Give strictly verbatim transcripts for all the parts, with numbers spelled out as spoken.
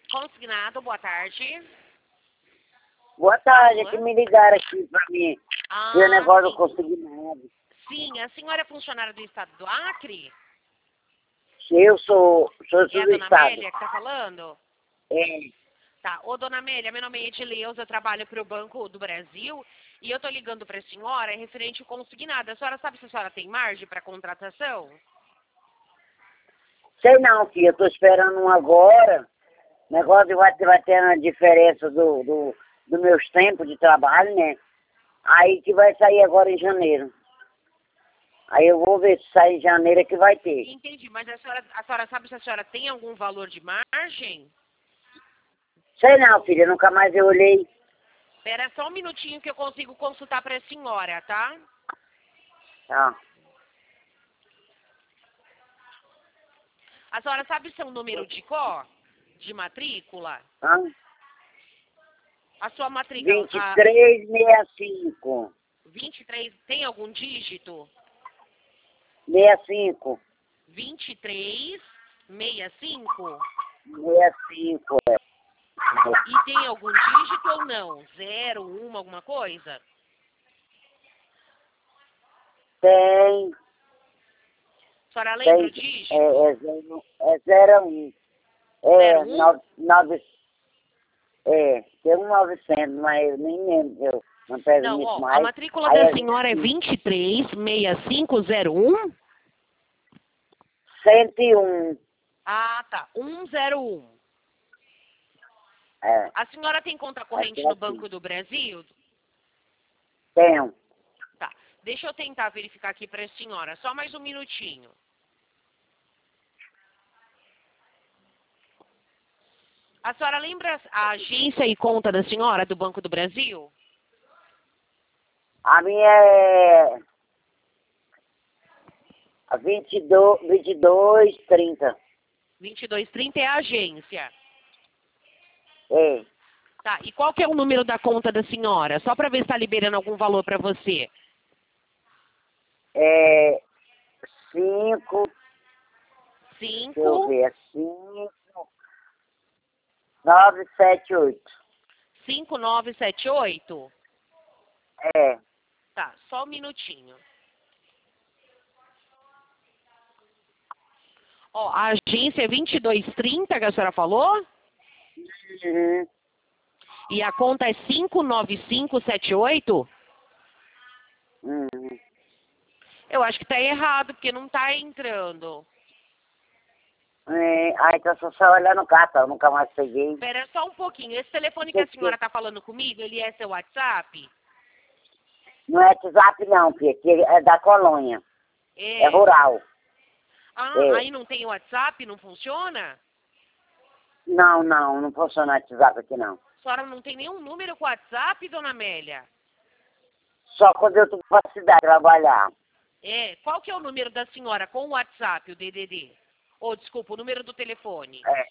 Consignado, boa tarde. Boa tarde, é Alô? que me ligaram aqui pra mim Ah, ver o negócio do sim. consignado. Sim, a senhora é funcionária do estado do Acre? Eu sou, sou É a do dona estado. Amélia que tá falando? É, Tá. Ô, dona Amélia, meu nome é Edileuza, eu trabalho para o Banco do Brasil e eu tô ligando para a senhora referente ao consignado. A senhora sabe se a senhora tem margem para contratação? sei não, filha, eu tô esperando um agora. O negócio vai, ter- vai ter uma diferença do, do, do meus tempos de trabalho, né? Aí que vai sair agora em janeiro. Aí eu vou ver se sai em janeiro é que vai ter. Entendi, mas a senhora, a senhora sabe se a senhora tem algum valor de margem? Sei não, filha, nunca mais eu olhei. Espera só um minutinho que eu consigo consultar para a senhora, tá? Tá. A senhora sabe seu número de cor? De matrícula? Hã? A sua matrícula, vinte e a três sessenta e cinco. vinte e três, tem algum dígito? sessenta e cinco. vinte e três, sessenta e cinco? sessenta e cinco, é. E tem algum dígito ou não? Zero, uma, alguma coisa? Tem, A senhora lembra o tem, é, dígito? é, zero, é zero um. Zero É, um? nove, nove, é, tem um novecentos, mas eu nem lembro, eu não pego Não, nisso ó, a mais. matrícula Aí da é senhora é vinte e três, sessenta e cinco zero um? cento e um. Ah, tá. cento e um. É, A senhora tem conta corrente aqui é no assim. Banco do Brasil? Tenho. Tá. Deixa eu tentar verificar aqui para a senhora. Só mais um minutinho. A senhora lembra a agência e conta da senhora do Banco do Brasil? A minha é a vinte e dois, vinte e dois, trinta. vinte e dois trinta é a agência. É, Tá. E qual que é o número da conta da senhora? Só para ver se está liberando algum valor para você. é cinco, deixa eu cinco, ver, é cinco, nove, sete, oito. cinco nove sete oito? É, Tá, só um minutinho. Ó, a agência é vinte e dois trinta que a senhora falou? uhum. E a conta é cinco nove cinco sete oito? Uhum. Eu acho que tá errado, porque não tá entrando. É, ah, então só só olhar no cartão, eu nunca mais peguei. Espera só um pouquinho. Esse telefone que a senhora tá falando comigo, ele é seu WhatsApp? Não é WhatsApp não, filha, que é da colônia. É É. rural. Ah, É. aí não tem WhatsApp? Não funciona? Não, não, não funciona WhatsApp aqui não. A senhora não tem nenhum número com WhatsApp, dona Amélia? Só quando eu tô pra cidade trabalhar. É. Qual que é o número da senhora com o WhatsApp, o D D D? Ou, desculpa, o número do telefone? É.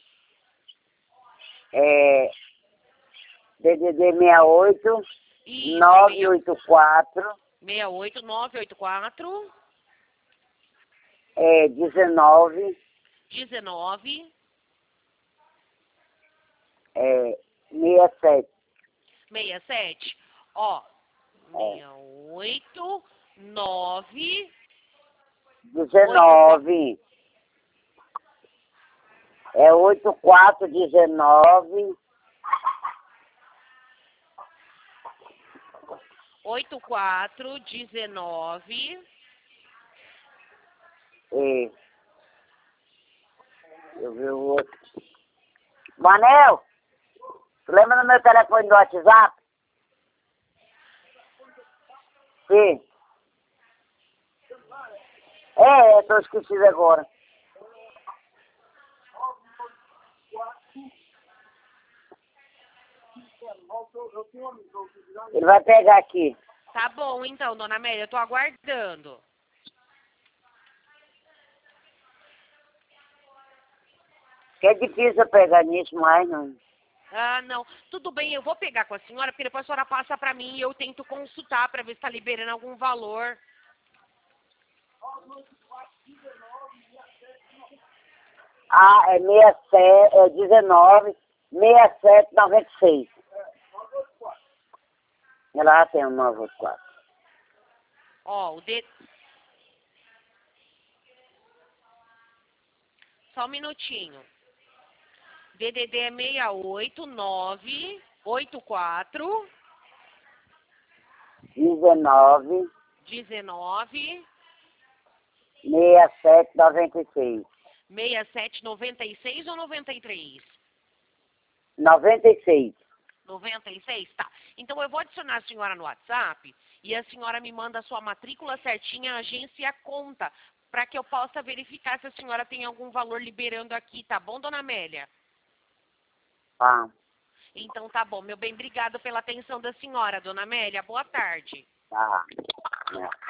É. D D D sessenta e oito, Isso, nove oito quatro, seis oito nove oito quatro, é, dezenove, dezenove, é, sessenta e sete. sessenta e sete. Ó, É. seis oito nove dezenove. É oito quatro dezenove. oito quatro dezenove. É. Eu vi o outro. Manel, tu lembra do meu telefone do WhatsApp? Sim. É, é, tô esquecido agora. Ele vai pegar aqui. Tá bom, então, dona Amélia, eu tô aguardando. Que é difícil eu pegar nisso, mas não. Ah, não. Tudo bem, eu vou pegar com a senhora, porque depois a senhora passa pra mim e eu tento consultar pra ver se tá liberando algum valor. Ah, é sessenta e sete, é dezenove, seis sete nove seis. Ela já tem um nove oito quatro. Ó, o D... Só um minutinho. D D D é seis oito nove oito quatro dezenove, dezenove seis sete nove seis. sessenta e sete noventa e seis ou noventa e três? noventa e seis. noventa e seis? Tá. Então eu vou adicionar a senhora no WhatsApp e a senhora me manda a sua matrícula certinha, a agência e a conta, para que eu possa verificar se a senhora tem algum valor liberando aqui, tá bom, dona Amélia? Ah. Então tá bom, meu bem, obrigado pela atenção da senhora, dona Amélia. Boa tarde. Tá. É.